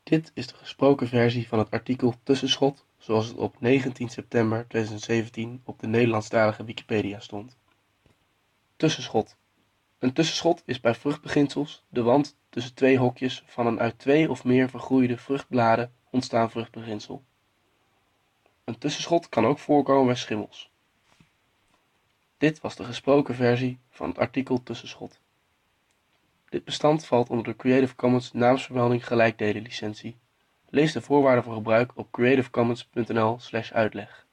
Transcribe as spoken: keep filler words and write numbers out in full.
Dit is de gesproken versie van het artikel Tussenschot, zoals het op negentien september tweeduizend zeventien op de Nederlandstalige Wikipedia stond. Tussenschot. Een tussenschot is bij vruchtbeginsels de wand tussen twee hokjes van een uit twee of meer vergroeide vruchtbladen ontstaan vruchtbeginsel. Een tussenschot kan ook voorkomen bij schimmels. Dit was de gesproken versie van het artikel Tussenschot. Dit bestand valt onder de Creative Commons naamsvermelding gelijkdelen licentie. Lees de voorwaarden voor gebruik op creativecommons punt n l slash uitleg.